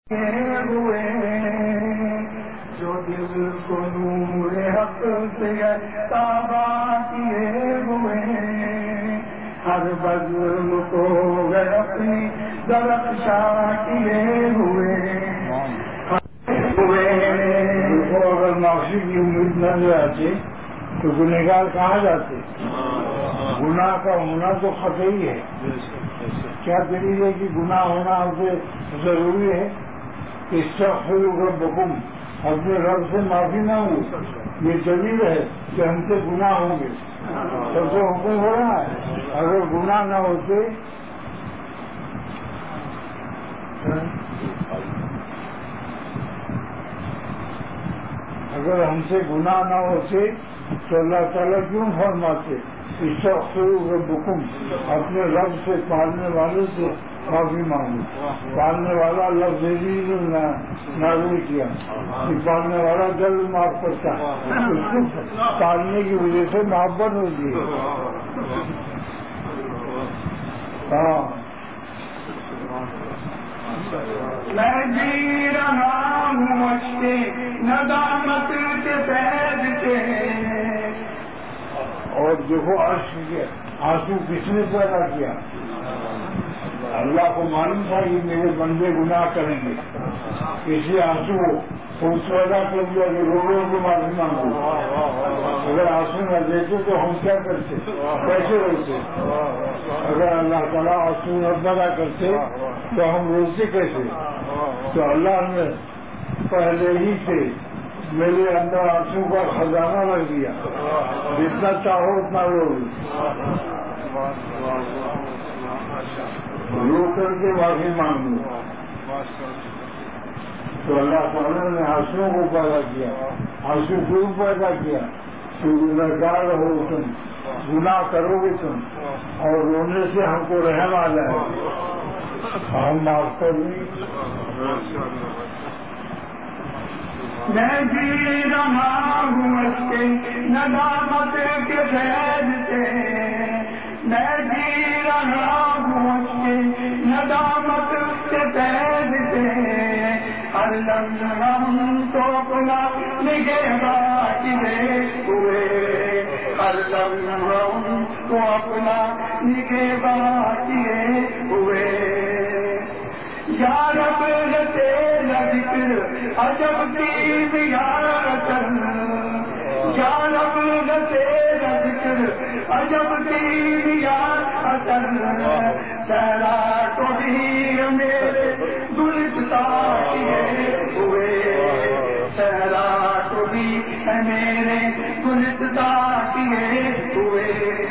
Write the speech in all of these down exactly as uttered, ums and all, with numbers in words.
ہوئے جو دل کو نور حق سے تابا کیے ہوئے ہر بزم کو گئے اپنی درخشا کیے ہوئے ہوئے اگر معافی کی امید نہ آتی تو گنہگار کہاں جاتے؟ گناہ کا ہونا تو قطعی ہے. کیا دلیل ہے کہ گناہ ہونا ہم سے ضروری ہے؟ استغفروا ربکم، اپنے رب سے معافی نہ ہو، یہ دلیل ہے کہ ہم سے گناہ ہوں گے. سب سے حکم ہو رہا ہے اگر گناہ نہ ہوتے اگر ہم سے گناہ نہ ہوتے تو اللہ تعالیٰ کیوں فرماتے استغفروا ربکم، اپنے رب سے پالنے والے سے معافی مانگو. پالنے والا لفظ نازل کیا کہ پالنے والا جلد معاف کرتا ہے، اس کو پالنے کی وجہ سے محبت ہوتی ہے. ہاں میں جی رہا ہوں مشتے ندامت کے فیض سے. اور دیکھو عرش کے آنسو کس نے پیدا کیا؟ اللہ کو معلوم تھا کہ میرے بندے گناہ کریں گے، اسی آنسو کو پیدا کر دیا کہ رو رو کو معافی مانگو. اگر آنسو نہ دیتے تو ہم کیا کرتے، کیسے روتے؟ اگر اللہ تعالیٰ آنسو نہ پیدا کرتے تو ہم روتے کیسے؟ تو اللہ نے پہلے ہی سے میرے اندر آنسو کا خزانہ رکھ دیا، جتنا چاہو اتنا رو رو کر کے معافی مانگو. تو اللہ تعالیٰ نے آنسو کو پیدا کیا. آنسو کیوں پیدا کیا؟ کہ گنہگار ہو تم، گناہ کرو گے تم، اور رونے سے ہم کو رحم آ جائے، ہم معاف کر دیں. میں جی رہا ہوں اس کے ندامت کے فیض سے، میں جی رہا ہوں اس کے ندامت کے فیض سے. ہر لمحہ ہم تو اپنا نگہباں کیے ہوئے، ہر لمحہ ہم تو اپنا نگہباں کیے ہوئے. یا رب تیرا ذکر عجب کی زیارت، یا رب تیرا ذکر عجب کی زیارت. تیرا تو بھی میرے گلستہ کیے ہوئے، تیرا تو بھی میرے گلستہ کیے ہوئے.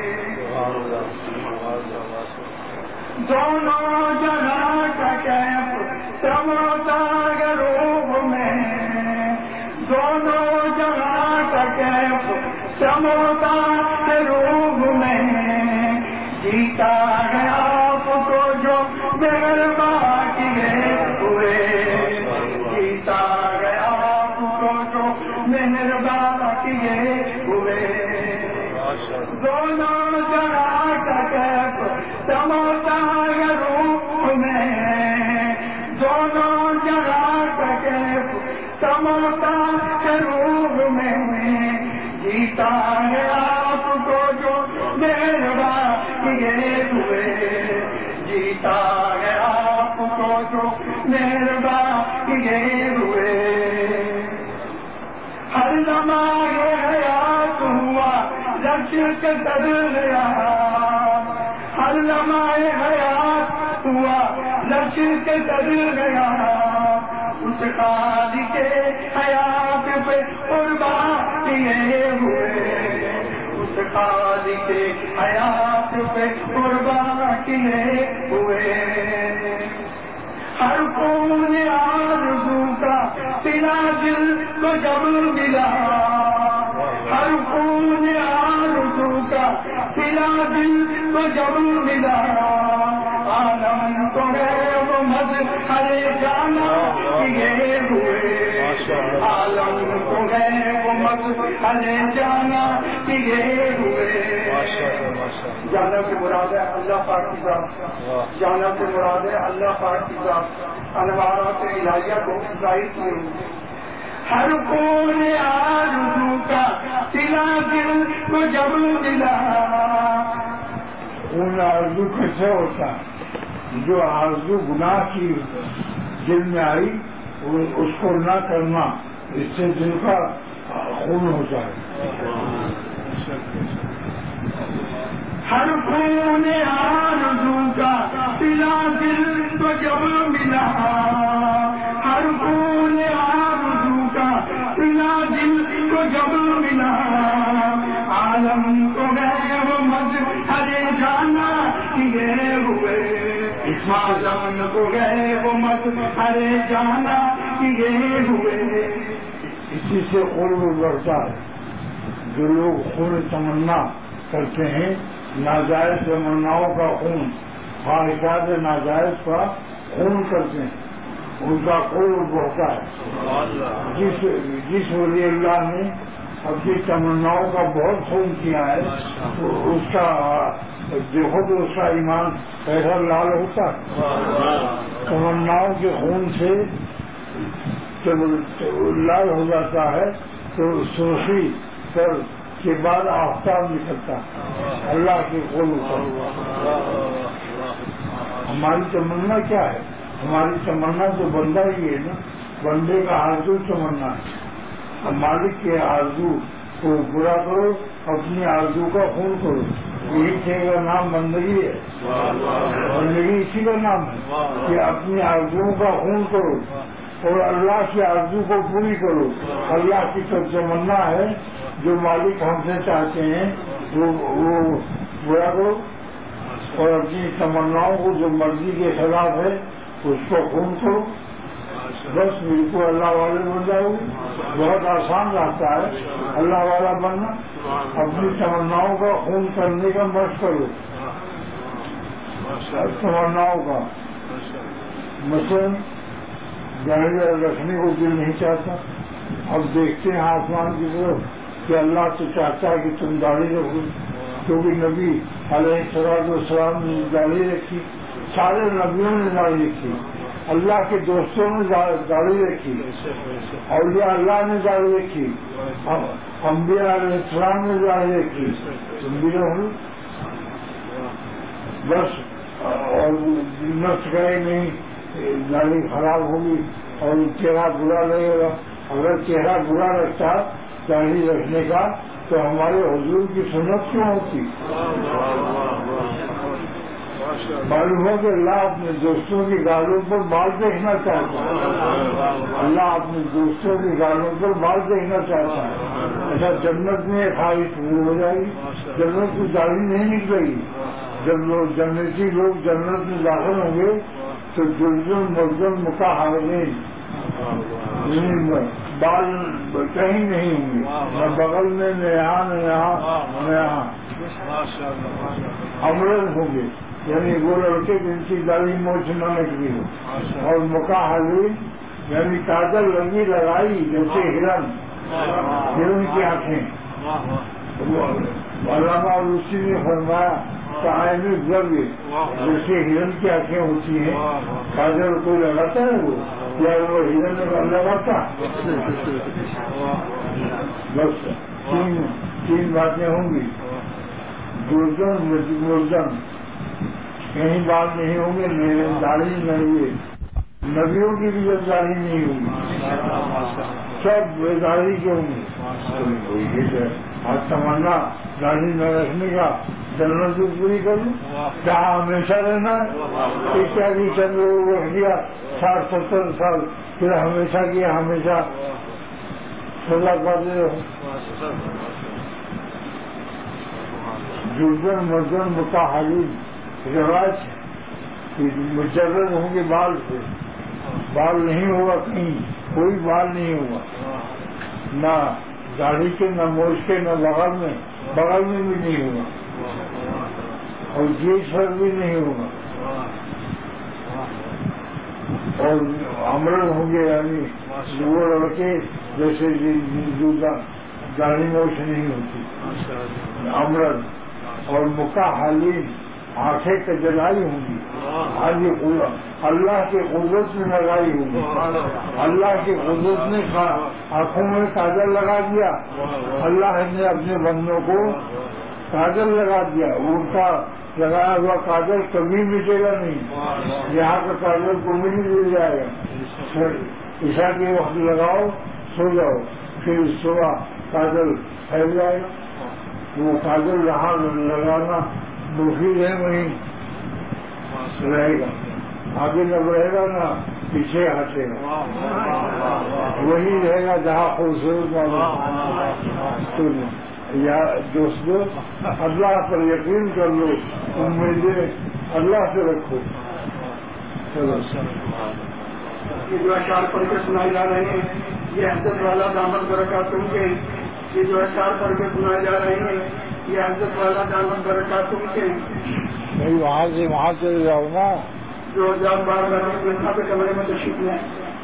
دونوں جہاں کا کیف سموتا گروب میں، دونوں جہاں کا کیف سموتا گروب میں. جیتا گیا آپ کو جو مہربان کیے ہوئے، جیتا گیا آپ کو جو مہربان کیے ہوئے. دونوں جہاں کا کیف سموتا گروب میں، دونوں جہاں کا کیف سموتا گروب میں. جیتا ہے آپ کو جو مہربان کیے ہوئے، جیتا ہے آپ کو جو مہربان کیے ہوئے. ہر لمحہ حیات ہوا رش کے دریا، ہر لمحہ حیات ہوا رش کے دریا. اس خالی کے حیات پہ قربان کیے ہوئے، اس خالی کے حیات پہ قربان کیے ہوئے. ہر خون آرزو کا تیرا دل کو جب ملا، ہر خون آرزو کا تیرا دل کو جب ملا. عالم تو ہے وہ مظہر جانا کیے ہوئے، عالم کو ہے وہ مظہر جانا کیے ہوئے. جانا سے مراد ہے اللہ پاک کی ذات، جانا سے مراد ہے اللہ پاک کی ذات، انوارات الہیہ کو ظاہر کیے ہوئے ہر کون آرزو کا تلا دل کو جب ملا. ان آرزو کیسے ہوتا ہے؟ جو آرزو گناہ کی دل میں آئی اس کو نہ کرنا، اس سے دل کا خون ہوتا ہے. ہر کون آرزو کا تلا دل کو جب ملا، ہر کون آرزو کا تلا دل کو جب ملا، عالم کو گئے وہ مظہر جانا کیے ہوئے، عالم کو گئے وہ مظہر جانا کیے ہوئے. اسی سے قرب بڑھتا ہے. جو لوگ خون تمنا کرتے ہیں، ناجائز تمناؤں کا خون، خواہشات ناجائز کا خون کرتے ہیں، ان کا قرب بڑھتا ہے. جس جس ولی اللہ نے اپنی تمناؤں کا بہت خون کیا ہے، اس کا دیکھو تو اس کا ایمان کیسا لال ہوتا ہے. تمناؤں کے خون سے جب لال ہو جاتا ہے تو سرخی کر کے بعد آفتاب نکلتا ہے اللہ کے قرب پر. ہماری تمنا کیا ہے؟ ہماری تمنا تو بندہ ہی ہے نا، بندے کا آرزو تمنا ہے. مالک کے آرزو کو پورا کرو، اپنی آرزو کا خون کرو. یہی چیز کا نام بندگی ہے. بندگی اسی کا نام ہے کہ اپنی آرزوؤں کا خون کرو اور اللہ کی آرزو کو پوری کرو. اللہ کی تو تمنا ہے جو مالک ہم سے چاہتے ہیں وہ وہ پورا کرو، اور اپنی تمناؤں کو جو مرضی کے خلاف ہے اس کو خون کرو. بس بالکل اللہ والے بن جاؤ. بہت آسان رہتا ہے اللہ والا بننا. اپنی تمناؤں کا خون کرنے کا مشق کرو. تمناؤں کا مثلاً داڑھی رکھنے کو دل نہیں چاہتا، اب دیکھتے ہیں آسمان کی طرف کہ اللہ تو چاہتا ہے کہ تم داڑھی رکھو، کیونکہ نبی علیہ الصلوۃ والسلام نے داڑھی رکھی، سارے نبیوں نے داڑھی رکھی، اللہ کے دوستوں نے داڑھی رکھی، اولیاء اللہ نے داڑھی رکھی، انبیاء علیہ السلام نے داڑھی رکھی. تم بھی رہو بس. اور نفس گئے نہیں، داڑھی خراب ہوگی اور چہرہ برا لگے گا. اگر چہرہ برا رکھتا داڑھی رکھنے کا تو ہمارے حضور کی سنت کیوں ہوتی؟ معلوم ہو کہ اللہ اپنے دوستوں کی گالوں پر بال دیکھنا چاہتا ہے. اللہ اپنے دوستوں کی گالوں پر بال دیکھنا چاہتا ہے. ایسا جنت میں خواہش پوری ہو جائے گی. جنت کی داڑھی نہیں نکلے گی. جب لوگ جنتی لوگ جنت میں داخل ہوں گے تو جلجل مزدل مقاحرین بال کہیں نہیں ہوں گے، نہ بغل میں نہ یہاں نہ یہاں نہ یہاں. امرد ہوں گے، یعنی وہ لڑکے جن کی داڑھی موچ نہ نکلی ہو. اور مقاحرین یعنی کاجل رنگی لگائی جیسے ہرن، ہرن کی آنکھیں. علامہ روسی نے فرمایا تعین ضرور جیسے ہرن کی آنکھیں ہوتی ہیں. کاجل کوئی لگاتا ہے وہ یا وہ ہرن لگاتا؟ بس تین تین باتیں ہوں گی. درجن مرجن کہیں بات نہیں ہوں گے، داڑھی نہیں ہے. نبیوں کی بھی جب داڑھی نہیں ہوگی، سب بے داڑھی کے ہوں گے. آج تمنا داڑھی نہ رکھنے کا جنرل سے پوری کروں کیا ہمیشہ رہنا ہے؟ کیا بھی چند لوگ رکھ دیا ساٹھ ستر سال پھر ہمیشہ کیا ہمیشہ سزا پاتے رہو. جرجن مرجن متحرین رواج مجرد ہوں گے بال سے. بال نہیں ہوگا کہیں، کوئی بال نہیں ہوگا، نہ داڑھی کے نہ موچھ کے نہ بغل میں بغل میں بھی نہیں ہوگا اور جیس پر بھی نہیں ہوگا. اور امرد ہوں گے یعنی وہ لڑکے جیسے داڑھی موچھ نہیں ہوتی. امرد اور مکحلین آنکھیں کجرائی ہوں گی. آج اللہ کی قدرت میں لگائی ہوں گی. اللہ کی قدرت نے آنکھوں میں کاجل لگا دیا. اللہ نے اپنے بندوں کو کاجل لگا دیا. ان کا لگایا ہوا کاجل کبھی مٹے گا نہیں. یہاں کا کاجل کو بھی نہیں مل جائے گا. عشاء کے وقت لگاؤ سو جاؤ پھر صبح کاجل پھیل جائے گا. وہ کاجل رہا لگانا مفید ہے وہیں رہے گا. آگے نہ بڑھے گا نہ پیچھے ہٹے گا. وہی رہے گا جہاں خوبصورت یا دوستو اللہ پر یقین کر لو. امیدیں اللہ سے رکھو. چلو یہ جو اشعار پڑھ کے سنائے جا رہے ہیں یہ حضرت والا دامن برکاتہ کے. یہ جو اشعار پڑھ کے سنائے جا رہے ہیں یہ حضرت والا دامن برکاتہ کے. نہیں وہاں سے وہاں چلے جاؤ نا. جو ہزار بار بار کے کمرے میں تشریف لیں.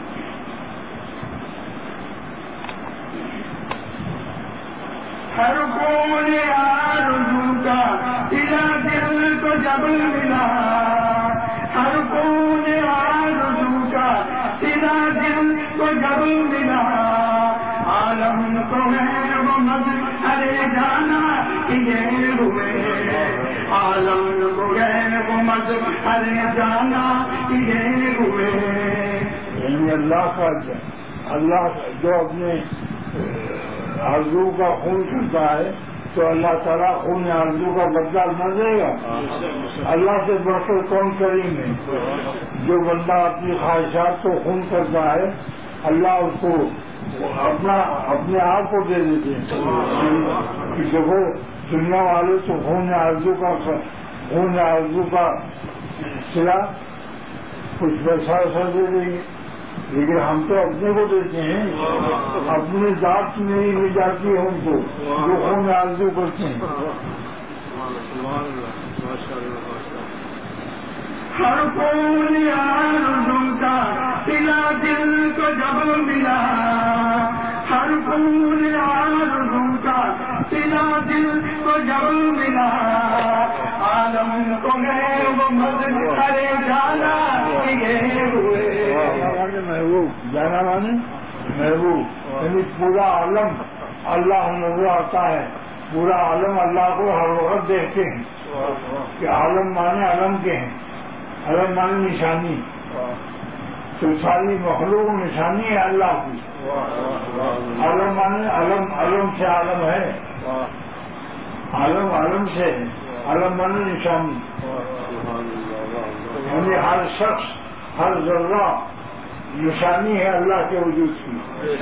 ہر کونے آرزو کا تیرا دل کو جب ملا. ہر کونے آرزو کا تیرا دل کو جب ملا. عالم کو ہے وہ مظہر جانا یہ ہوئے. عالم کو ہے وہ مظہر جانا یہ ہوئے. یعنی اللہ کا اللہ جو اپنے آرزو کا خون کرتا ہے تو اللہ تعالیٰ خون آرزو کا بدلہ نہ دے گا. اللہ سے بڑھ کر کون کریم ہے. جو بندہ اپنی خواہشات کو خون کرتا ہے اللہ اس کو اپنا اپنے آپ کو دے دیتے ہیں. دیکھو دنیا والے تو خون آرزو کا خون آرزو کا سلا کچھ پیسہ ویسا دے دیں گے لیکن ہم تو اپنے کو دیتے ہیں. اپنی ذات میں ہی مل جاتی ہے ان کو جو خون آرزو کرتے ہیں. ہر خون آرزو کا تیرا دل کو جب ملا. ہر خون آرزو کا تیرا دل کو جب ملا. عالم کو ہے وہ مظہر جانا یہ ہوئے. محبوب جانا مانے محبوب یعنی پورا عالم اللہ نظر آتا ہے. پورا عالم اللہ کو ہر وقت دیکھتے ہیں کہ عالم مانے علم کے ہیں. علم مانے نشانی. تو ساری مخلوق نشانی ہے اللہ کی. عالم مانے علم علم سے عالم ہے. عالم عالم سے ہے. علم مانے نشانی. یعنی ہر شخص ہر ذرہ نشانی ہے اللہ کے وجود کی.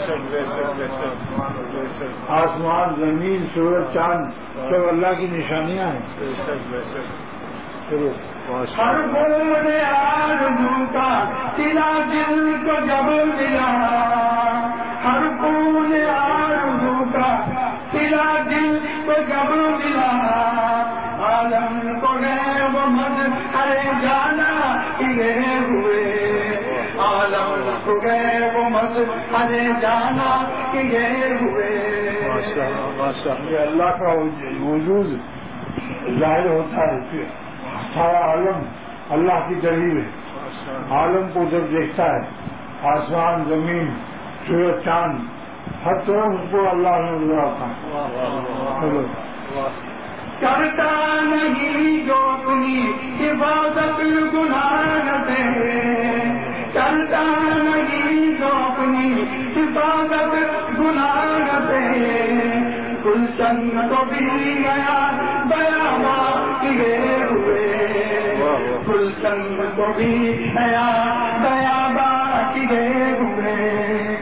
آسمان زمین سورج چاند سب اللہ کی نشانیاں ہیں. ہر خون آرزو کا تیرا دل کو جب ملا. ہر خون آرزو کا تیرا دل کو جب ملا. عالم کو ہے وہ مظہر جانا یہ ہوئے. عالم کو گئے وہ مظہر جانا یہ ہوئے. یہ اللہ کا وجود ظاہر ہوتا ہے. سارا عالم اللہ کی دلیل ہے. عالم کو جب دیکھتا ہے آسمان زمین سورج چاند ہر طرف اس کو اللہ نے گزارتا ہے. کرتا نہیں جو اپنی حفاظت گناہ سے. کرتا نہیں جو اپنی حفاظت گناہ سے. گلشن کو بھی گیا بیابا کیے ہوئے. گلشن کو بھی گیا بیابا کیے ہوئے.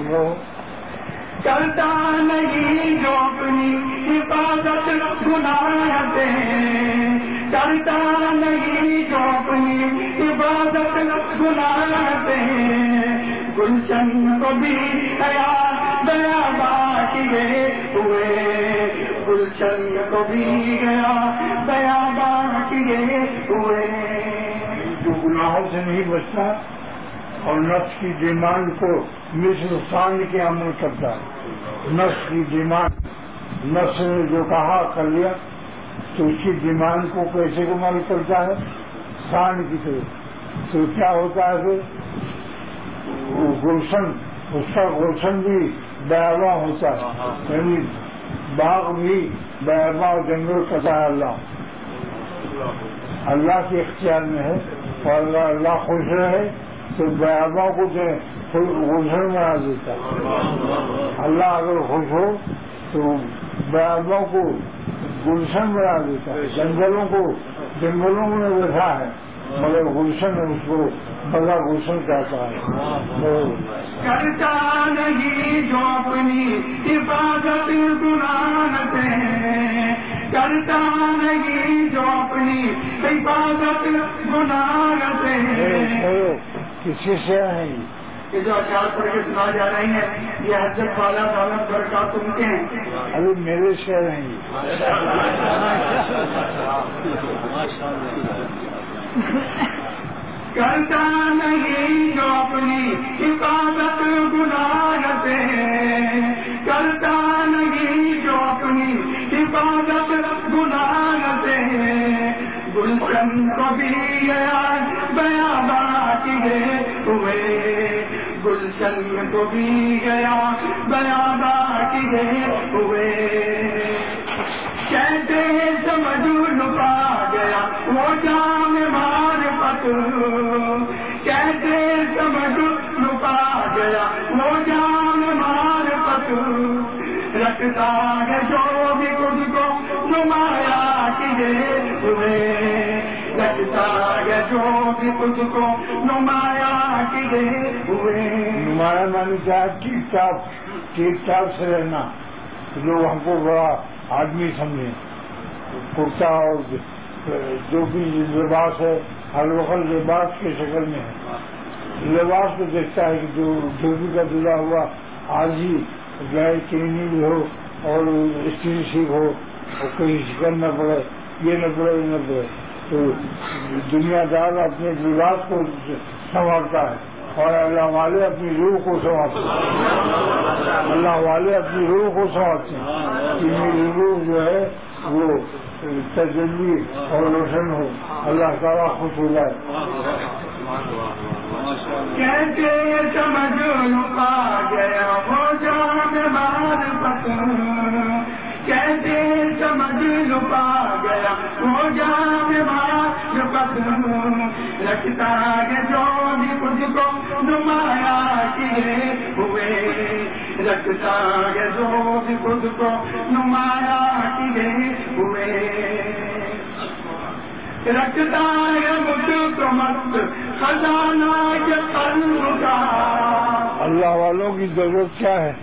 چلتا نہیں جو اپنی حفاظت گناہ سے. چلتا نہیں جو اپنی حفاظت گناہ سے. گلشن کو بھی گیا بیابا کیے ہوئے. گلشن کو بھی گیا بیابا کیے ہوئے. جو گناہوں سے نہیں بچتا اور نفس کی ڈیمانڈ کو مثل سانڈ کے عمل کرتا ہے. نفس کی ڈیمانڈ نفس نے جو کہا کر لیا. تو اس کی ڈیمانڈ کو پیسے کو مال کرتا ہے سانڈ کی طرح. تو کیا ہوتا ہے پھر گلشن اس کا گلشن بھی بیاباں ہوتا ہے, یعنی باغ بھی بیاباں اور جنگل کرتا ہے اللہ. اللہ کے اختیار میں ہے, اور اگر اللہ خوش رہے تو بیاباں کو گلشن بنا دیتا ہے. اللہ اگر خوش ہو تو بیاباں کو گلشن بنا دیتا ہے. جنگلوں کو جنگلوں میں بیٹھا ہے مگر گلشن اس کو بڑا گلشن کہتا ہے. کرتا نہیں جو اپنی حفاظت گناہ سے, کرتا نہیں جو اپنی حفاظت گناہ سے. کسی سے نہیں یہ جو اشعار پڑھ کے سنا جا رہے ہیں یہ حضرت والا دولت برکات ان کے ہیں. ابھی میرے سے نہیں. کرتا نہیں جو اپنی حفاظت گناہ سے, کرتا نہیں جو اپنی حفاظت گناہ سے. گلشن کو بھی گیا بات کیے ہوئے, گلشن کو بھی گیا گیا بات کیے ہوئے. کیسے سمجھ لپا گیا وہ جام معرفت, کیسے سمجھ لپا گیا وہ جام معرفت. رکھتا ہے جو بھی خود کو نمایاں کیے ہوئے, رکھتا ہے جو بھی خود کو نمایاں کیے ہوئے. نمایاں مانی کیا ٹھیک ٹھاک ٹھیک ٹھاک سے رہنا, لوگ ہم کو بڑا آدمی سمجھیں. کرتا اور جو بھی لباس ہے ہر وقت لباس کی شکل میں ہے. لباس کو دیکھتا ہے کہ جو دھوبی کا دلا ہوا آج ہی گائے چینی بھی ہو اور استری سیکھ ہو اور کہیں شکن نہ پڑے, یہ نہ پڑے یہ نہ پڑے. تو دنیا دار اپنے لباس کو سنوارتا ہے اور اللہ والے اپنی روح کو سنوارتے ہیں. اللہ والے اپنی روح کو سنوارتے ہیں کہ میری روح جو ہے وہ تجلی اور روشن ہو, اللہ تعالیٰ خوش ہو جائے. کیسے سمجھ لپا گیا وہ جام معرفت, کیسے سمجھ لپا گیا وہ جام معرفت. رکھتا ہے جو بھی خود کو نمایاں کیے ہوئے, رکھتا ہے جو بھی خود کو نمایاں کیے ہوئے. رکھتا ہے مجھ کو مت خزانہ کے قلب کا. اللہ والوں کی ضرورت کیا ہے؟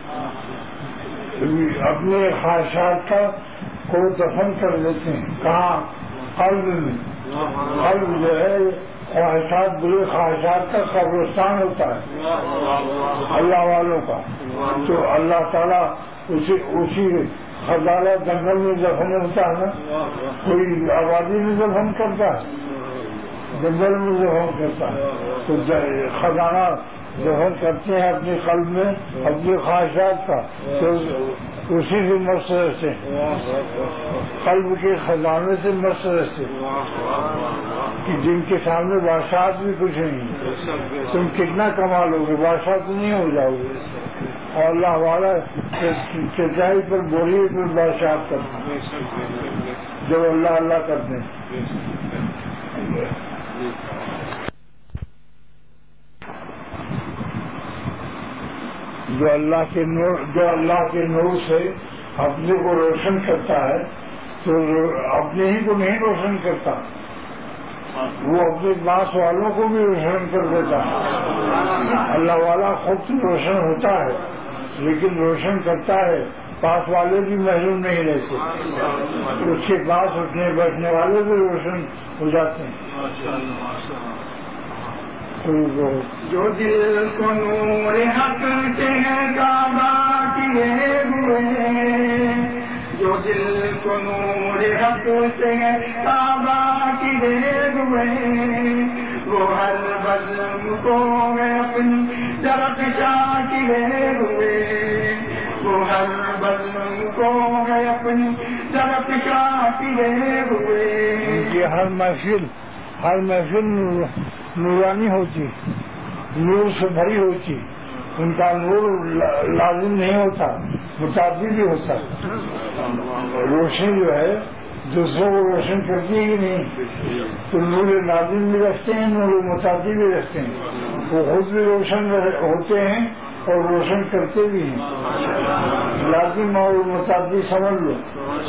اپنے خواہشات کا کو دفن کر دیتے ہیں. کہاں؟ قلب میں. قلب جو ہے خواہشات برے خواہشات کا قبرستان ہوتا ہے اللہ والوں کا. تو اللہ تعالیٰ اسی اسی خزانہ جنگل میں دفن ہوتا ہے نا, کوئی آبادی میں دفن کرتا ہے, جنگل میں دفن کرتا ہے. تو خزانہ دفن کرتے ہیں اپنے قلب میں اپنی خواہشات کا, تو اسی سے مست رہتے ہیں, قلب کے خزانے سے مست رہتے کہ جن کے سامنے بادشاہت بھی کچھ نہیں. تم کتنا کما لو گے, بادشاہ تو نہیں ہو جاؤ گے. اور اللہ والا چچائی پر بوریے پر بادشاہت کرتے ہیں جب اللہ اللہ کرتے ہیں. جو اللہ کے نور جو اللہ کے نور سے اپنے کو روشن کرتا ہے تو اپنے ہی کو نہیں روشن کرتا, وہ اپنے پاس والوں کو بھی روشن کر دیتا ہے. اللہ والا خود سے روشن ہوتا ہے لیکن روشن کرتا ہے, پاس والے بھی محروم نہیں رہتے, اس کے پاس اٹھنے بیٹھنے والے بھی روشن ہو جاتے ہیں. جو دل کو نور حق سے کعبہ کیے ہوئے, جو دل کو نور حق سے کعبہ کیے ہوئے, وہ ہر بزم کو اپنی درخشا کیے ہوئے, وہ ہر بزم کو اپنی جگت کا پھرے ہوئے. یہ ہر محفل ہر محفل نورانی ہوتی، نور سے بھری ہوتی. ان کا نور لازم نہیں ہوتا، متعدد بھی ہوتا. روشنی جو ہے دوسروں کو روشن کرتی ہے کہ نہیں؟ تو نور لازم بھی رکھتے ہیں، نور متعدد بھی رکھتے ہیں. وہ خود بھی روشن ہوتے ہیں اور روشن کرتے بھی ہیں. لازم اور متعدد سمجھ لو.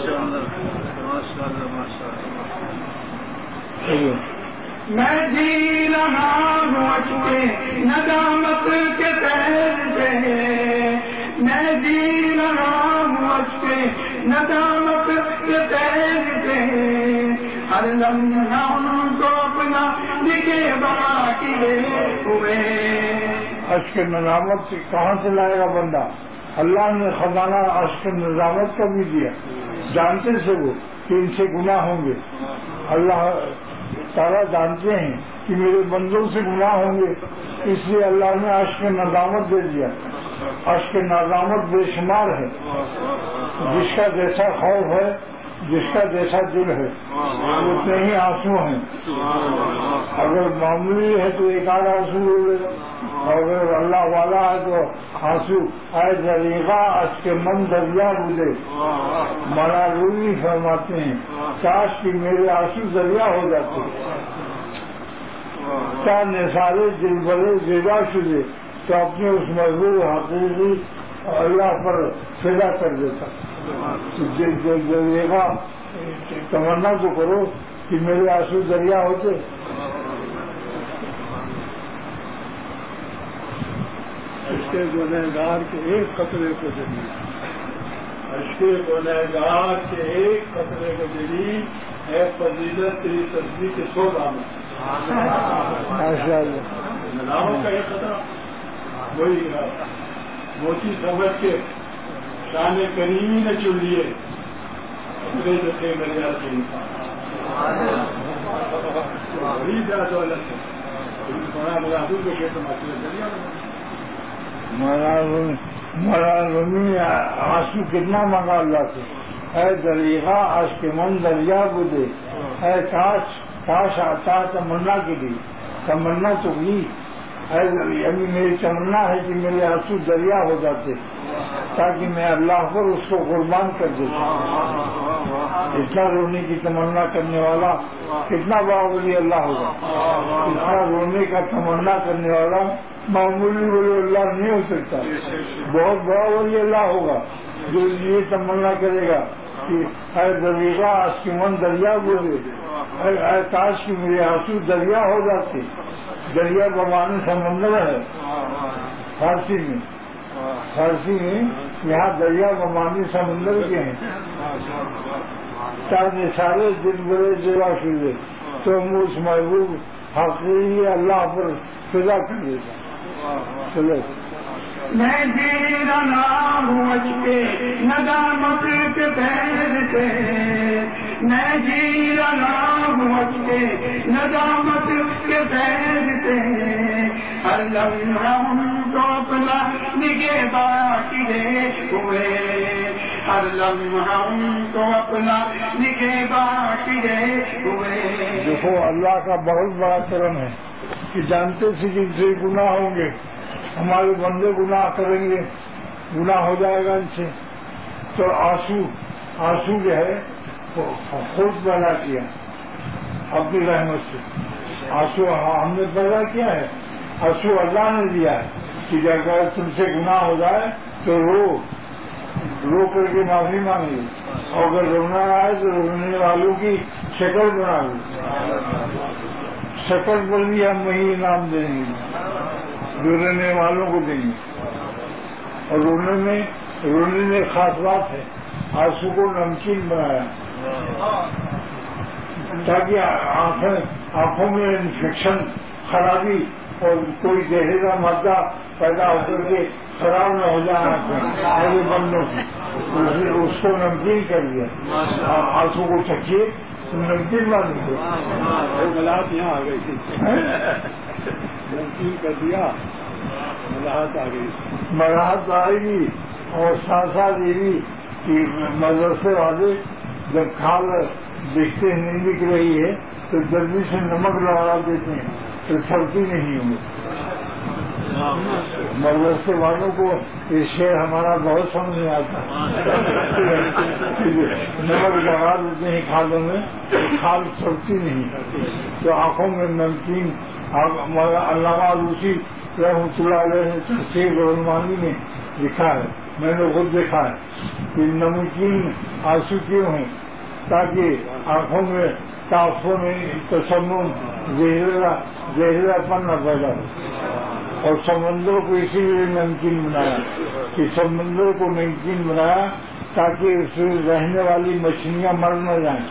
میں جی رہا ہوں کے ندامت کے تحت سے، میں جی رہا ہوں کے ندامت کے تحت سے. ہر لمحہ ان کو اپنا لکھے باقی ہوئے. اشک ندامت سے کہاں سے لائے گا بندہ؟ اللہ نے خزانہ اشک ندامت کا بھی دیا. جانتے سے وہ کہ ان سے گناہ ہوں گے. اللہ تعالیٰ جانتے ہیں کہ میرے بندوں سے گناہ ہوں گے، اس لیے اللہ نے اشک ندامت دے دیا. اشک ندامت بے شمار ہے. جس کا جیسا خوف ہے، جس کا جیسا دل ہے، اتنے ہی آنسو ہیں. اگر معمولی ہے تو ایک آدھ آنسو رو لے گا، اور اگر اللہ والا ہے تو آنسو اے دریغا اشک من دریا بجے. مولا رومی فرماتے ہیں کاش کہ میرے آنسو دریا ہو جاتے. کیا نثارے دل بڑے زیبا شدے تو اپنے اس محبوب حقیقی اللہ پر فدا کر دیتا. دریغا تمنا تو کرو کہ میرے آنسو دریا ہوتے. اشک گنہگار کے ایک قطرے کو دلی، اشک گنہگار کے ایک قطرے کو دلی ہے فضیلت تیری تصویر کے سو دامن. ندامت کا ایک قطرہ وہی موتی سمجھ کے شان کریمی نے چن لیے اپنے جو تھے دریا کے بڑی زیادہ الگ ہے. بڑا ملازم کے کھیت مسئلے دریا مولانا رومی آنسو کتنا منگا اللہ سے. اے دریغا اشک من دریا بدے. اے کاش کاش آتا تمنا کے لیے. تمنا تو بھی ابھی میری تمنا ہے کہ میرے آنسو دریا ہو جاتے تاکہ میں اللہ پر اس کو قربان کر دیتا. اتنا رونے کی تمنا کرنے والا کتنا بڑا ولی اللہ ہوگا. اتنا رونے کا تمنا کرنے والا معمولی ولی اللہ نہیں ہو سکتا. بہت بڑا ولی اللہ ہوگا جو یہ تمنا کرے گا کہ اے دریغا اشک من دریا بولے. اے کاش کی میرے آنسو دریا ہو جاتے. دریا بمانے سمندر ہے فارسی میں. فارسی میں یہاں دریا بمانے سمندر کے ہیں. چاہے سارے دل بڑے زیوا شدے تو اس محبوب حقیقی اللہ پر فدا کر دیتا. چلو میں جی رہا ہوں کے ندامت کے پیر سے، میں جی رہا ہوں کے ندامت کے پیر سے. ہر لمحہ ہم کو اپنا نگہ باقی ہوئے. ہر لمحہ ہم کو اپنا نگہ باقی ہوئے. دیکھو اللہ کا بہت بڑا کرم ہے کہ جانتے سے جن سے گناہ ہوں گے ہمارے بندے گناہ کریں گے، گناہ ہو جائے گا ان سے. تو آنسو آنسو جو ہے خود پیدا کیا اپنی رحمت سے. آنسو ہم نے پیدا کیا ہے، آنسو اللہ نے دیا ہے کہ اگر تم سے گناہ ہو جائے تو رو رو کر کے معافی مانگی، اور اگر رونا آئے تو رونے والوں کی شکل بنا لی. شکل پر بھی ہم وہی انعام دیں گے جو رونے والوں کو دیں گے. اور رونے میں رونے میں خاص بات ہے، آنسو کو نمکین بنایا تاکہ آنکھیں آنکھوں میں انفیکشن خرابی اور کوئی زہریلا مادہ پیدا ہو کر کے خراب نہ ہو جائے آنکھیں بندوں کی. اس کو نمکین کر دیا. آنسو کو چکھیے نمکین بن گئی. ملاحت یہاں آ گئی تھی، نمکین کر دیا ملاحت آ گئی. ملاحت آئے گی اور ساتھ ساتھ یہ بھی کہ مدرسے والے جب کھال دیکھتے نہیں دکھ رہی ہے تو جلدی سے نمک لگا دیتے ہیں تو چلتی نہیں ہوگی. مدرسے والوں کو یہ شعر ہمارا بہت سمجھ میں آتا ہے. نمک لگا دیتے ہیں کھالوں میں تو کھال چلتی نہیں تو آنکھوں میں نمکین. علامہ آلوسی رحمۃ اللہ علیہ نے تفسیر رحمانی میں لکھا ہے, میں نے خود دیکھا ہے کہ نمکین آنسو کیوں ہیں, تاکہ آنکھوں میں تعفن میں تسنم زہریلا زہریلا پن نہ پیدا ہو. اور سمندر کو اسی لیے نمکین بنایا کہ سمندر کو نمکین بنایا تاکہ اس میں رہنے والی مچھلیاں مر نہ جائیں.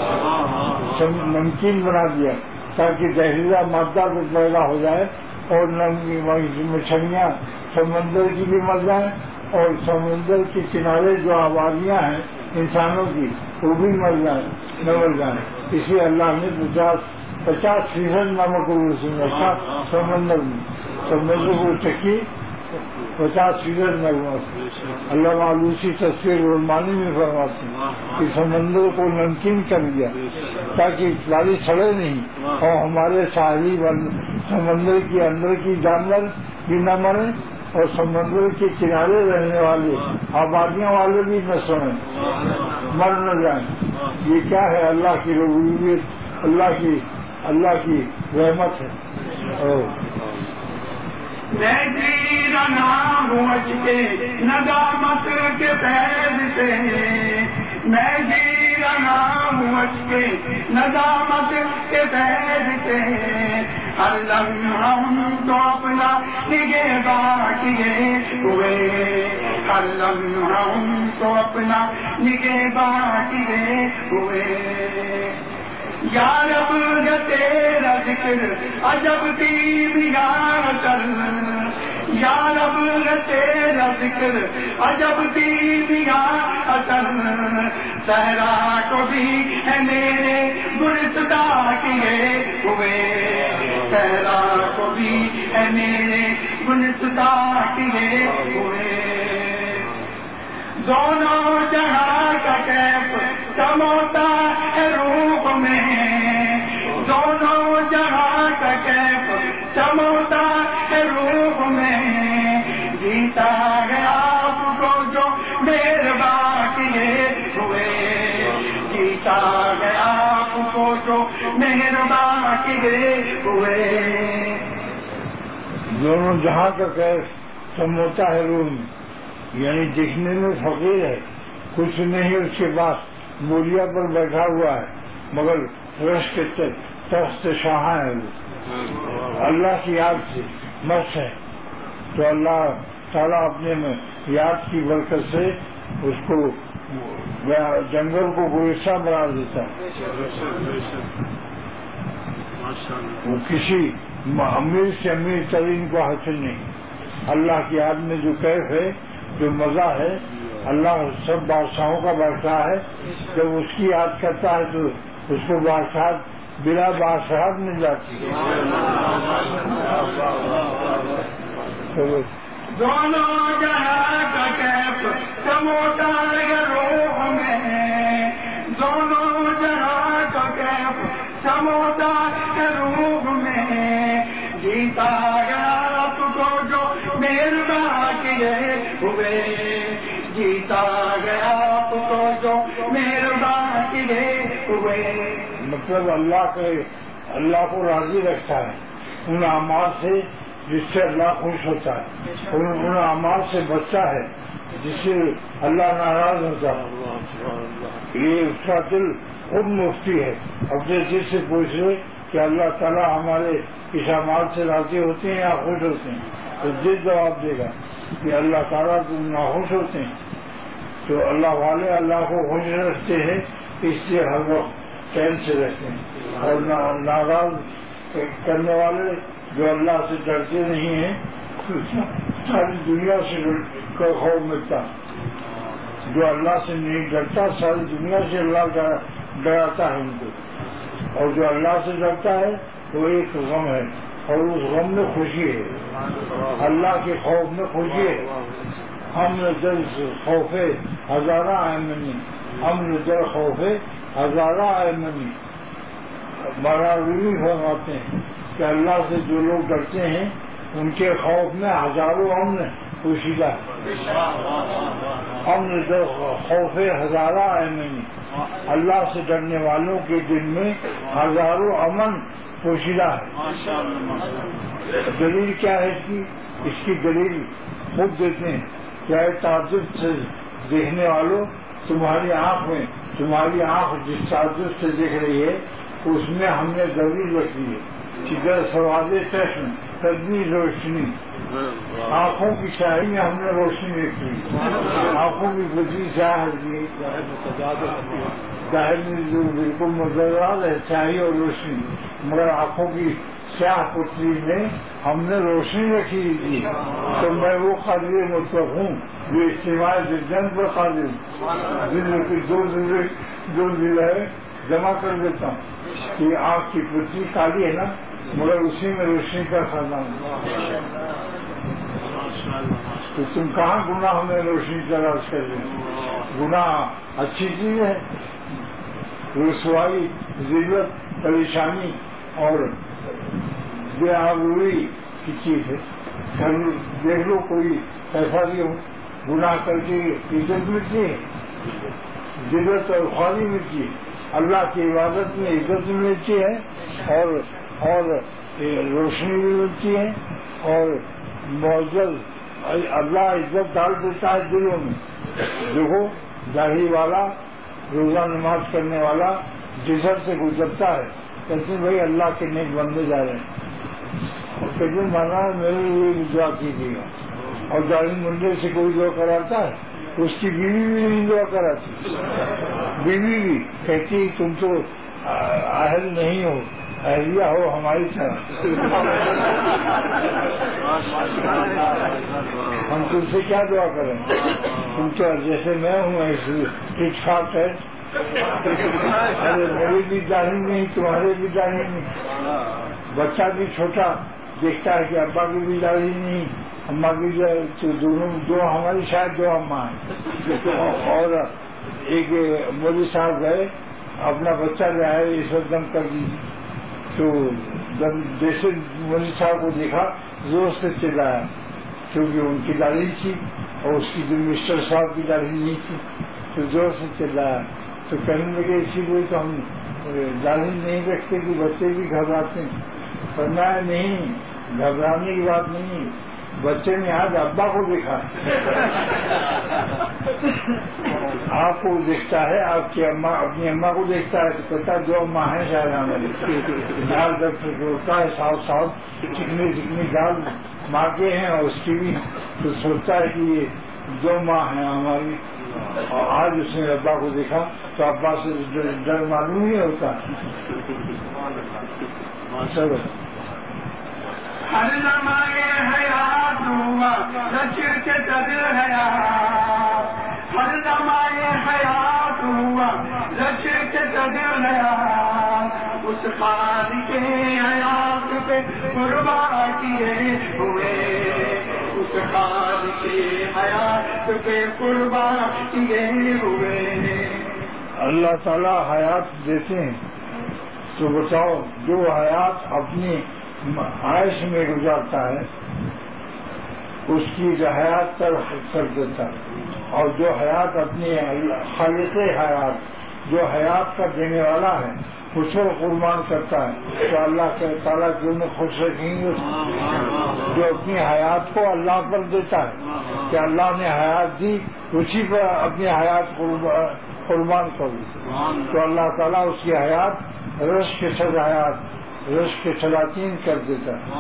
نمکین بنا دیا تاکہ زہریلا مادہ کو پیدا ہو جائے اور مچھلیاں سمندر کی بھی مر جائیں اور سمندر کے کنارے جو آبادیاں ہیں انسانوں کی وہ بھی مر جائیں نہ مر جائیں. اسی اللہ نے پچاس پچاس فیصد نمک کو رکھا سمندر میں. سمندر کو چکی پچاس فیصد نمک. اللہ آلوسی تصویر رحمانی میں فرماتے ہیں کہ سمندر کو نمکین کر دیا تاکہ پانی سڑے نہیں اور ہمارے ساحلی سمندر کے اندر کی جانور بھی نہ مریں اور سمندر کے کنارے رہنے والے آبادیاں والے بھی نہ سڑیں مر نہ جائیں. یہ کیا ہے؟ اللہ کی ربوبیت, اللہ کی اللہ کی رحمت ہے. میں جیرا نام بچ کے ندامت کے پید سے, میں جیرا نام بچ کے ندامت کے پید سے, اللہ ہم تو اپنا نگہباں کیے ہوئے, اللہ ہم تو اپنا نگہباں کیے ہوئے. یا رب تیرا ذکر عجب کی بگاڑ چل, یا رب تیرا ذکر عجب کی بگاڑ چل. صحرا کو بھی ہے میرے گلستہ کیے ہوئے, صحرا کو بھی ہے میرے گلستہ کیے ہوئے. دونوں جہاں کا کیف سموتا ہے روح میں, دونوں جہاں کا کیف سموتا ہے روح میں. جیتا ہے آپ کو جو مہرباں کیے ہوئے, جیتا ہے آپ کو جو مہرباں کیے ہوئے. دونوں جہاں کا کیف سموتا ہے روح میں, یعنی دیکھنے میں فقیر ہے, کچھ نہیں اس کے پاس, بولیا پر بیٹھا ہوا ہے مگر رش کے تخت شاہ ہے وہ, اللہ کی یاد سے مست ہے. تو اللہ تعالیٰ اپنے میں یاد کی برکت سے اس کو جنگل کو گلستہ بنا دیتا ہے. وہ کسی امیر سے امیر ترین کو حاصل نہیں. اللہ کی یاد میں جو کیف ہے, جو مزہ ہے, اللہ سب بادشاہوں کا بادشاہ ہے. جب اس کی یاد کرتا ہے تو اس کو بادشاہت بلا بادشاہت مل جاتی ہے. دونوں جہاں کا کیف سموتا ہے روح میں, دونوں جہاں کا کیف سموتا ہے روح میں. جیتا گیا آپ کو جو مہرباں کیے ہوئے, جیتا گیا آپ کو جو مہرباں کیے ہوئے. مطلب اللہ کے اللہ کو راضی رکھتا ہے ان اعمال سے جس سے اللہ خوش ہوتا ہے, ان اعمال سے بچتا ہے جس سے اللہ ناراض ہوتا ہے. یہ اس کا دل خود مفتی ہے. اپنے دل سے پوچھ لے کہ اللہ تعالیٰ ہمارے اس اعمال سے راضی ہوتے ہیں یا خوش ہوتے ہیں, تو دل جواب دے گا کہ اللہ تعالیٰ تم ناخوش ہوتے ہیں. تو اللہ والے اللہ کو خوش رکھتے ہیں, اس لیے ہر وقت چین سے رہتے ہیں. اور ناراض کرنے والے جو اللہ سے ڈرتے نہیں ہیں ساری دنیا سے خوف ملتا. جو اللہ سے نہیں ڈرتا ساری دنیا سے اللہ ڈراتا ہے ان کو, اور جو اللہ سے ڈرتا ہے وہ ایک غم ہے اور اس غم میں خوشی ہے. اللہ کے خوف میں خوشی ہے. ہم نے دل خوف ہزارہ ایمنی، ہم نے دل خوف ہزارہ ایمنی. مولانا فرماتے ہیں کہ اللہ سے جو لوگ ڈرتے ہیں ان کے خوف میں ہزاروں امن پوشیدہ ہے. امن دل خوف ہزارہ ایمنی، اللہ سے ڈرنے والوں کے دل میں ہزاروں امن پوشیدہ ہے. دلیل کیا ہے اس کی؟ اس کی دلیل خود دیتے ہیں. کیا تعجب سے دیکھنے والوں، تمہاری آنکھ میں تمہاری آنکھ جس تعجب سے دیکھ رہی ہے اس میں ہم نے دلیل رکھی ہے. ادھر سوادے چشم تجزی روشنی، آنکھوں کی شاہی میں ہم نے روشنی رکھی. آنکھوں کی بجی شاہ ظاہر جو بالکل مزرات ہے شاہی اور روشنی، مگر آنکھوں کی سیاہ پتلی میں ہم نے روشنی رکھی تھی. تو میں وہ قادر مطلب ہوں جو اجتماع جن پر قادر دل کی دو دل دو دل ہے جمع کر دیتا ہوں. کہ آنکھ کی پتلی کالی ہے نا، مگر اسی میں روشنی کا خزانہ ہے. تو تم کہاں گناہ میں روشنی تلاش کر رہے ہو؟ گناہ اچھی چیز ہے، رسوائی ذلت پریشانی اور بے آبروئی کی چیز ہے. دیکھ لو کوئی ایسا بھی ہو گناہ کر کے عزت ملتی ہے، ذلت اور خواری ملتی ہے. اللہ کی عبادت میں عزت بھی ملتی ہے اور اور روشنی بھی ملتی ہے اور معزز اللہ عزت ڈال دیتا ہے دلوں میں. دیکھو داڑھی والا روزہ نماز کرنے والا جسر سے گزرتا ہے، کہتے بھائی اللہ کے نیک بندے جا رہے ہیں، اور کہتے مانا میرے لیے دعا کیجیے گا. اور داڑھی منڈے سے کوئی دعا کراتا ہے، اس کی بیوی بھی نہیں دعا کراتی. بیوی بھی کہتی تم تو اہل نہیں ہو، اہلیہ ہو ہماری طرح. ہم تم سے کیا دعا کریں؟ تم تو جیسے میں ہوں ایسے ٹھیک ٹھاک ہے. ارے میری بھی داڑھی نہیں، تمہارے بھی داڑھی نہیں. بچہ بھی چھوٹا دیکھتا ہے کہ ابا کی بھی داڑھی نہیں، اماں کی تو دونوں دو ہماری شاید دو اماں ہیں. اور ایک مودی صاحب گئے اپنا بچہ جو ہے اس وقت دم کر دیجیے، تو جب جیسے مودی صاحب کو دیکھا زور سے چلایا کیونکہ ان کی داڑھی تھی اور اس کی جو مسٹر صاحب کی داڑھی نہیں تھی، تو زور سے چلایا. تو کہنے لگے اسی لیے تو ہم داڑھی نہیں رکھتے کہ بچے بھی گھبراتے ہیں. فرمایا نہیں، گھبرانے کی بات نہیں، بچے نے آج ابا کو دیکھا. آپ کو دیکھتا ہے، آپ کی اماں اپنی اماں کو دیکھتا ہے تو کہتا ہے جو اماں ہے شاید ہماری دال ڈاکٹر کو ہوتا ہے صاف صاف چکنی چکنی دال ماں کے ہیں اور اس کی بھی، تو سوچتا ہے کہ یہ دو ماں ہیں ہماری. اور آج اس نے ابا کو دیکھا تو ابا سے ڈر معلوم ہی ہوتا. چلو ہر لمحے حیات ہوا رچر کے قدر حیات، ہر لمحے حیات ہوا رچر کے قدر حیات. اس خالق کے حیات پہ قربان کیے ہوئے، اس خالق کے حیات پہ قربان کیے ہوئے. اللہ تعالیٰ حیات دیتے ہیں تو بتاؤ جو حیات اپنی عائش میں گزارتا ہے اس کی حیات تلخ کر دیتا ہے، اور جو حیات اپنی خالق حیات جو حیات کا دینے والا ہے اس کو قربان کرتا ہے تو اللہ کے تعالیٰ کی انہیں خوش رکھیں گے. جو اپنی حیات کو اللہ پر دیتا ہے کہ اللہ نے حیات دی اسی پر اپنی حیات قربان کر دی تو اللہ تعالیٰ اس کی حیات رش کے سب حیات رش کے سلاطین کر دیتا ہے.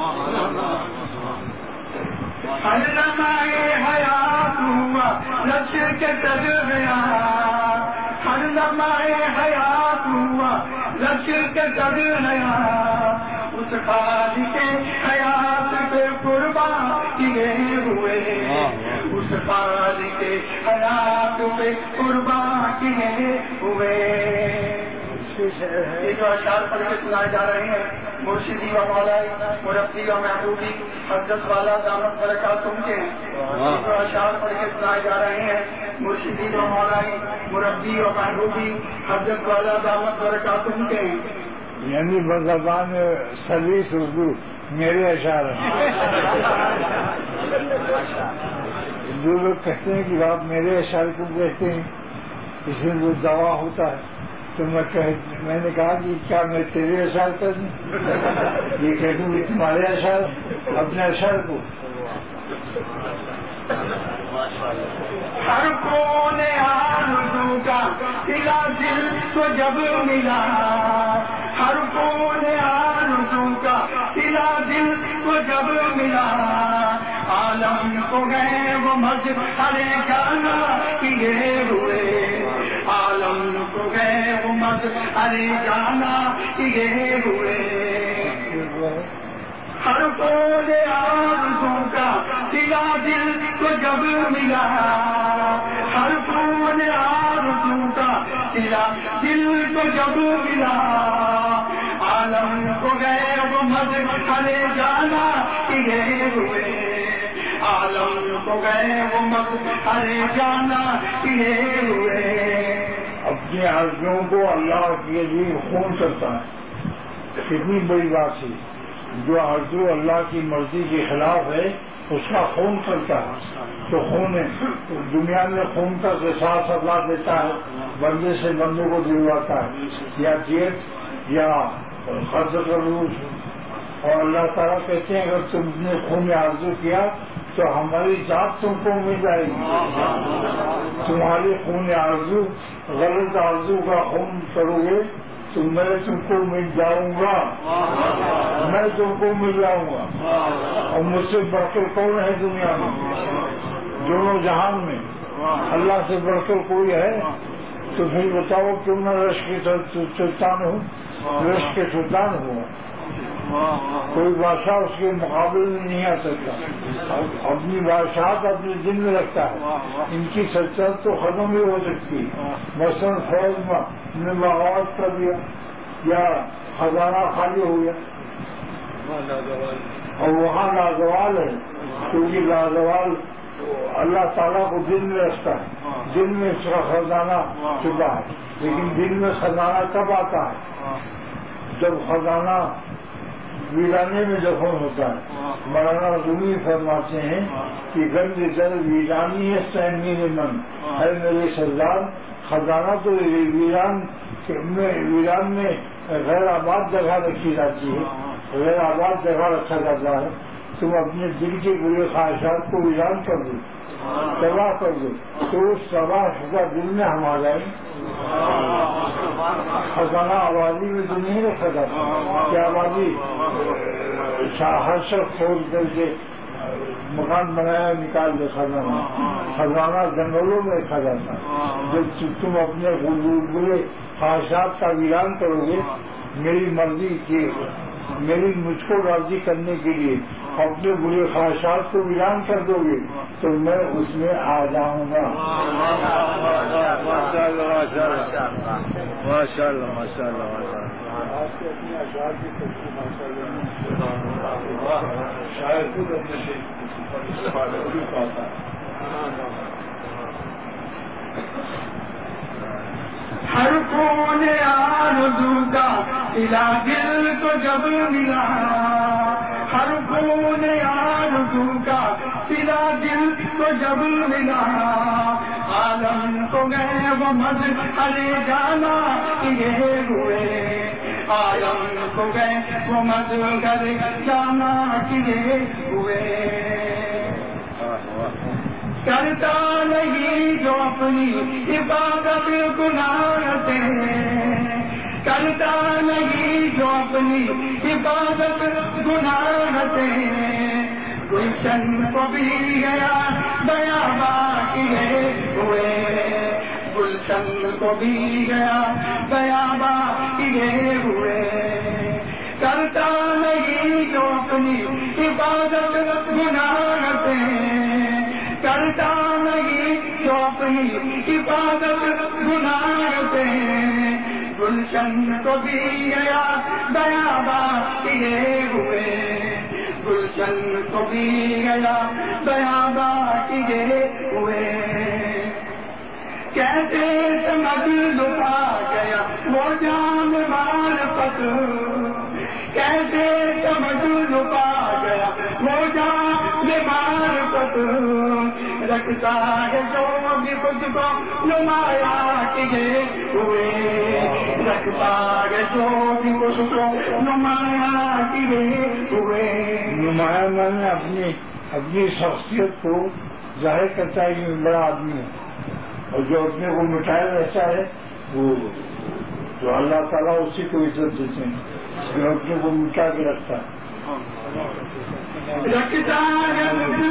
ہر لمحے حیات ہوا رچر کے قدر حیات، ہر لمحے حیات ہوا رچر کے قدر حیات. اس خالق کے حیات پہ قربان کیے ہوئے، اس خالق کے حیات پہ قربان کیے ہوئے. یہ جو اشعار پڑھ کے سنائے جا رہے ہیں مرشدی و مولائی مربی و محبوبی حضرت والا دامت برکاتہم کے اشعار پڑھ کے سنائے جا رہے ہیں. مرشدی و مولائی مربی و محبوبی حضرت والا دامت برکاتہم کے یعنی بزبان سلیس اردو میرے اشعار ہیں. جو لوگ کہتے ہیں کہ آپ میرے اشعار کو کہتے ہیں اس میں وہ دوا ہوتا ہے تو میں میں نے کہا کہ کیا میں تیرے اشعار کر دوں یہ کہہ دوں کہ تمہارے اشعار اپنے اشعار کو. ہر کون آرزو کا سلا دل کو جب ملا ہر کون آرزو کا سلا دل کو جب ملا عالم کو گئے وہ مظہرے جانا کیے ہوئے عالم کو گئے وہ مظہرے جانا کیے ہوئے. ہر کون آرزو کا سلا دل کو جب ملا ہر کون آرزو کا سلا دل کو جب ملا عالم کو گئے وہ مظہرے جانا کیے ہوئے عالم کو گئے وہ مظہرے جانا کیے ہوئے. اپنی آرزوؤں کو اللہ کے لیے خون کرتا ہے. کتنی بڑی بات ہے. جو آرزو اللہ کی مرضی کے خلاف ہے اس کا خون کرتا ہے تو خون ہے. دنیا میں خون کا احساس اللہ دیتا ہے بندے سے بندوں کو دلواتا ہے یا جیت یا قرض قروض اور اللہ تعالیٰ کہتے ہیں اگر تم نے خون آرزو کیا تو ہماری ذات تم کو مل جائے گی. تمہاری خون آرزو غلط آرزو کا خون کرو گے تو میں تم کو مل جاؤں گا میں تم کو مل جاؤں گا. اور مجھ سے بڑھ کر کون ہے دنیا میں دونوں جہان میں اللہ سے بڑھ کر کوئی ہے تو پھر بتاؤ کیوں میں رش کے سلطان ہوں رش کے سلطان ہوں. کوئی بادشاہ اس کے مقابلے میں نہیں آ سکتا. اپنی بادشاہت اپنے دل میں رکھتا ہے. ان کی سلطنت تو ختم بھی ہو سکتی ہے. مثلاً فوج نے بغاوت کر دیا یا خزانہ خالی ہو گیا اور وہاں لازوال ہے کیونکہ لازوال اللہ تعالیٰ کو دل میں رکھتا ہے. دل میں اس کا خزانہ چھپا ہے لیکن دل میں خزانہ کب آتا ہے جب خزانہ ویرانے میں دفن ہوتا ہے. مولانا رومی فرماتے ہیں کہ گنج جل ویرانی ہے سینی من ہے میرے سردار. خزانہ تو ویران میں ویران میں غیر آباد جگہ رکھی جاتی ہے غیر آباد جگہ رکھا جاتا ہے. تم اپنے دل کے برے خواہشات کو ویران کر دو تباہ کر دو تو اس تباہ شدہ دل میں ہم آ جائیں. خزانہ آبادی میں تو نہیں رکھا جاتا کہ آبادی ہر شخص کھول کر کے مکان بنایا نکال دے. خزانہ خزانہ جنگلوں میں رکھا جاتا ہے. جب تم اپنے برے خواہشات کا ویران کرو گے میری مرضی کی میری مجھ کو راضی کرنے کے لیے اپنے برے خواہشات کو ویران کر دو گے تو میں اس میں آ جاؤں گا. ماشاء اللہ ماشاء اللہ ماشاء اللہ ماشاء اللہ آپ کے اپنے اشعار کی ترتیب ماشاء اللہ شاید خود اپنے شیخ پاتا ہے. ہر کون آرزو کا سلا دل کو جب ملا ہر کون آرزو کا سلا دل کو جب ملا عالم کو گئے وہ مظہرے جانا کیے ہوئے عالم کو گئے وہ مظہرے جانا کیے ہوئے. کرتا نہیں جو اپنی عبادت گناہ سے کرتا نہیں جو اپنی عبادت گناہ سے گلشن کو بھی گیا بیاباں کیے ہوئے گلشن کو بھی گیا بیاباں کیے ہوئے. کرتا نہیں جو اپنی عبادت گناہ سے کرتا نہیں جو اپنی عبادت گناہ سے گلشن کو بھی گیا بیابا کیے ہوئے گلشن کو بھی گیا بیابا کیے ہوئے کیسے سمجھ لکا گیا وہ جان معرفت کیسے سمجھ لکا گیا وہ جان معرفت رکھتا ہے جو بھی خود کو نمایاں کیے ہوئے رکھتا ہے جو بھی خود کو نمایاں کیے ہوئے نمایاں میں نے اپنی اپنی شخصیت کو ظاہر کرتا ہے کہ بڑا آدمی ہے اور جو اپنے کو مٹایا رہتا ہے وہ تو اللہ تعالیٰ اسی کو عزت دیتے ہیں جو اپنے کو مٹا کے رکھتا ہے رکھتا ہے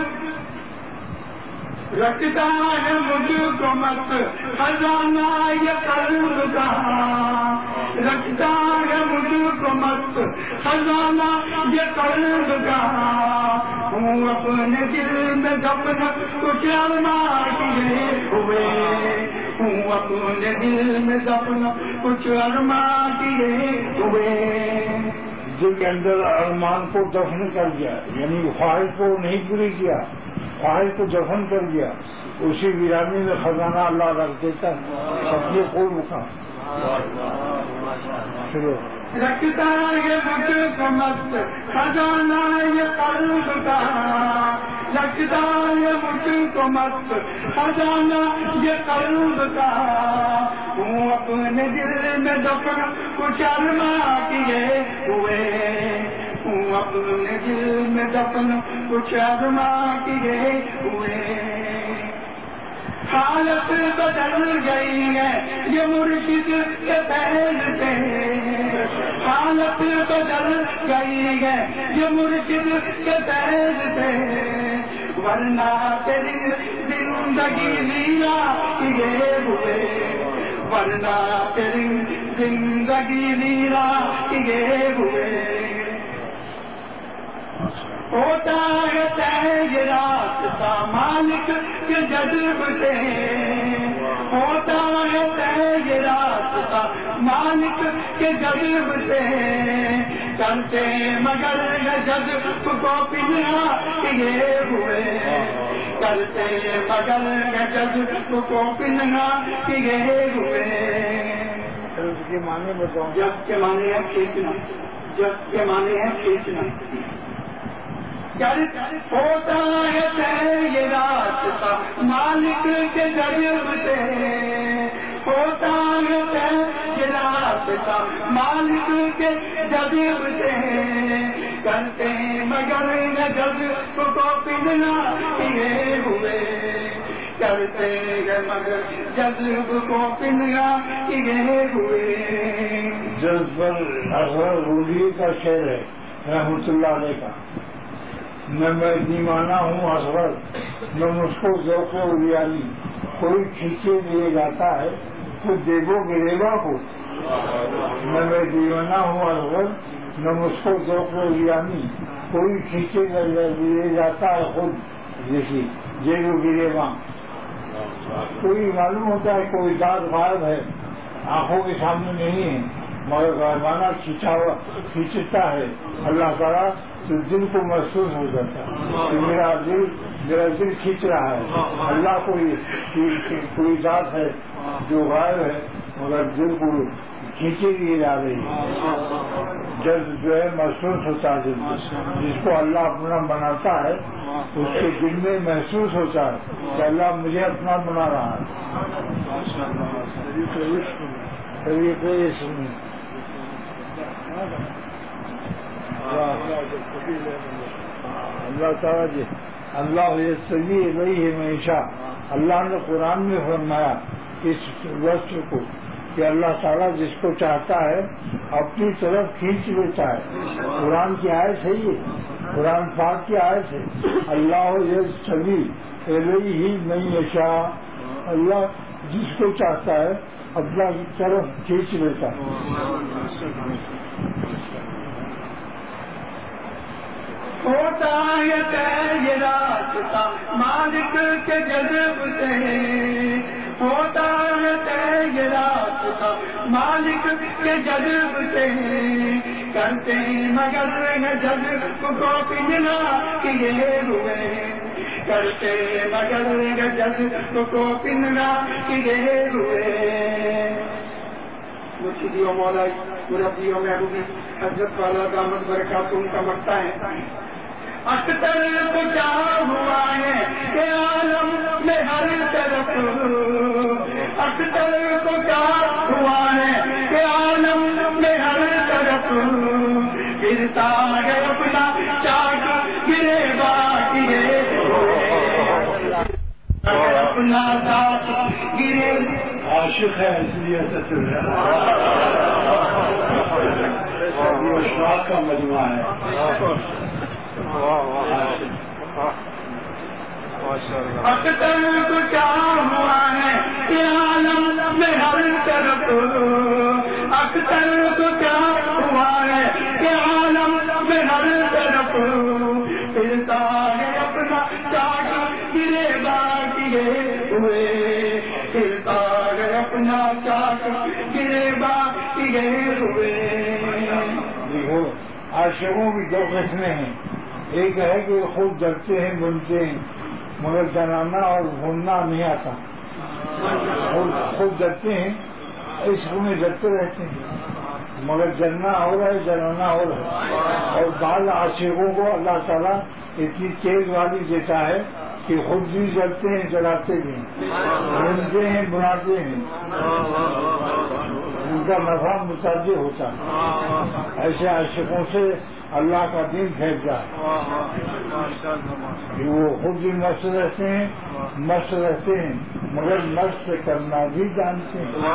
رکھتا ہے مجھ کو مت خزانہ یہ قلب کا رکھتا ہے مجھ کو مت خزانہ یہ قلب کا ہوں اپنے دل میں دفن کچھ ارمان کیے ہوئے ہوں اپنے دل میں دفن کچھ ارمان کیے ہوئے دل کے اندر ارمان کو دفن کر دیا یعنی خواہش کو نہیں پوری کیا خواہش کو دفن کر دیا اسی ویرانی میں خزانہ اللہ رکھ دیتا ہے اپنے کو رکا رکھتا یہ مجھ کو مت خزانہ یہ قلب کا رکھتا یہ مجھ کو مت خزانہ یہ قلب کا ہوں اپنے دل میں دفن کچھ ارمان کیے ہوئے ہوں اپنے دل میں دفن کچھ ارمان کیے ہوئے حالت بدل گئی ہے یہ مرشد کے پہل سے حالت بدل گئی ہے یہ مرشد کے پہل سے ورنہ تیری زندگی لیلا کیے ہوئے ورنہ تیری زندگی لیلا کیے ہوئے ہوتا ہے طے یہ راستہ مالک کے جذب سے ہوتا ہے طے یہ راستہ مالک کے جذب سے چلتے مگر جذب کو پنہا کیے ہوئے چلتے مگر جذب کو پنہا کیے ہوئے اس کے معنی بتاؤں جب کے معنی ہے کھینچنا جب کے معنی ہے کھینچنا ہوتا ہے یہ راستہ مالک کے جذب سے ہوتا ہے یہ راستہ مالک کے جذب سے کرتے مگر جذب کو پنہا کیے ہوئے کرتے مگر جذب کو پنہا کیے ہوئے جذب اظہر روحی کا شعر ہے رحمۃ اللہ علیہ کا میں میں دیوانہ ہوں اصغر میں مجھ کو ذوق اریانی کوئی کھینچے لیے جاتا ہے تو دیکھو گریبا کو میں میں دیوانہ ہوں اصغر میں مجھ کو ذوق اریانی کوئی کھینچے لیے جاتا ہے خود دیکھیے دیکھو گریبا کوئی معلوم ہوتا ہے کوئی ذات غائب ہے آنکھوں کے سامنے نہیں ہے مگر غائبانہ کھینچا ہوا کھینچتا ہے اللہ تعالیٰ تو دل کو محسوس ہو جاتا ہے کہ میرا دل میرا دل کھینچ رہا ہے اللہ کوئی کوئی ذات ہے جو غائب ہے مگر دل کو کھینچے لیے جا رہی ہے جب جو ہے محسوس ہوتا ہے دل جس کو اللہ اپنا بناتا ہے اس کے دل میں محسوس ہوتا ہے کہ اللہ مجھے اپنا بنا رہا ہے اللہ تعالیٰ جی اللہ سبھی وہی ہے ہمیشہ اللہ نے قرآن میں فرمایا اس وصف کو کہ اللہ تعالیٰ جس کو چاہتا ہے اپنی طرف کھینچ لیتا ہے قرآن کی آیت ہے یہ قرآن پاک کی آیت ہے اللہ یہ سبھی وہی ہی نہیں ایشا اللہ جس کو چاہتا ہے اپنا طرف کھینچ لیتا ہے ہوتا ہے یہ راستہ مالک کے جذب سے ہوتا ہے یہ راستہ مالک کے جذب سے کرتے مگر جذب کو پنجنا کیے ہوئے کرتے مگر جذب کو پنجنا کیے ہوئے مرشدیوں مولا مربیوں محبوبی حضرت والا دامت برکات ان کا مکتا ہے اختر کو کیا ہوا ہے کہ عالم میں ہر طرف اختر کو کیا ہوا ہے کہ عالم میں ہر طرف گرتا ہے اپنا چاک گرے باقی اپنا چاک گرے عاشق ہے اس لیے چل رہا ہے اشراق کا مجموعہ ہے اختر کو کیا ہوا ہے کہ عالم میں ہر طرف اختر کو کیا ہوا ہے کہ عالم میں ہر طرف پھرتا ہے اپنا چاٹ گرے باقی ہوئے پھرتا ہے اپنا چاٹ گرے باقی ہوئے. دیکھو عاشقوں کی دو قسمیں ہیں. ایک ہے کہ خود ڈرتے ہیں بنتے ہیں مگر جنانا اور بھولنا نہیں آتا. خود ڈرتے ہیں عشق میں ڈرتے رہتے ہیں مگر جننا ہو رہا ہے جنانا ہو رہا ہے. اور بعض عاشقوں کو اللہ تعالیٰ اتنی تیز والی دیتا ہے کہ خود بھی ڈرتے ہیں جلاتے بھی ہیں بنتے ہیں بناتے ہیں ان کا نفع متعدد ہوتا ہے. ایسے عاشقوں سے اللہ کا دین پھیلتا ہے کہ وہ خود بھی مست رہتے ہیں مست رہتے ہیں مگر مست کرنا بھی جانتے ہیں.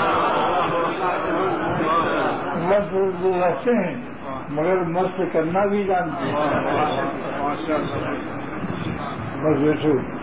مست رہتے ہیں مگر مست کرنا بھی جانتے ہیں. بس